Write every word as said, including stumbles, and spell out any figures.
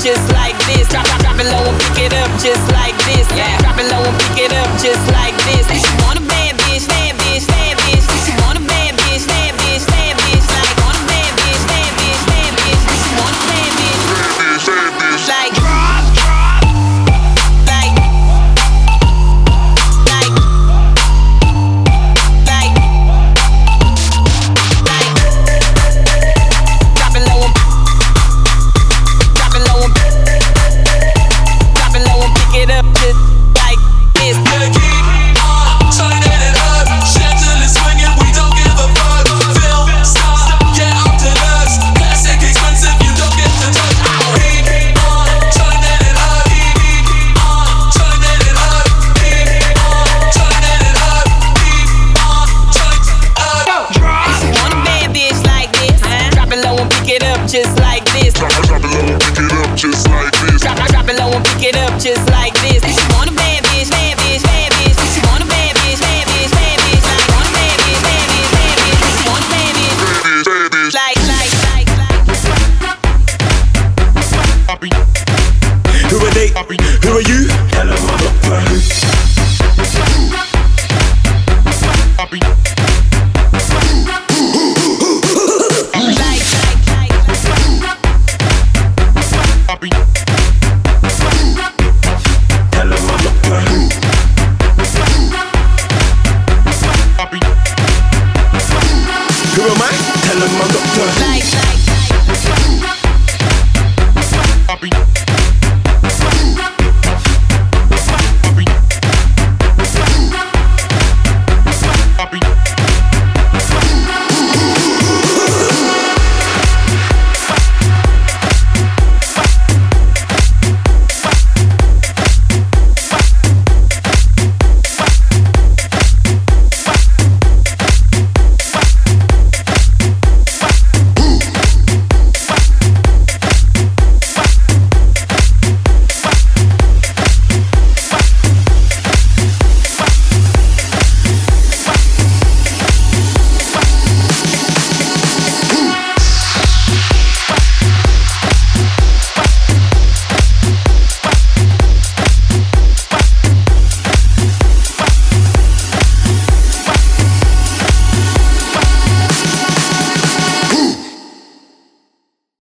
just like this. Drop, drop, drop it low and pick it up, just like this. Yeah, drop it low and pick it up, just like this. If you want a bad bitch, bad bitch, bad bitch. If you want a bad bitch, bad bitch, bad bitch. Like want a bad bitch, bad bitch, bad bitch. If you want a bad bitch, bad bitch, bad bitch. Like drop, drop. Like, like, like, like. Drop it low and, drop it low and, drop it low and pick it up, just like this. Just like this. Drop, drop it low and pick it up, just like this. Drop, drop it low and pick it up, just like this. If you want a bad bitch, bad bitch, bad bitch. If you want a bad bitch, bad bitch, bad bitch. Like want a bad bitch, bad bitch, bad bitch. If you want a bad bitch, bad bitch, like, like, like, like. Who are they? Who are you? Hello, motherfucker. Who am I? Tell him I'm doctor. Like, like, like.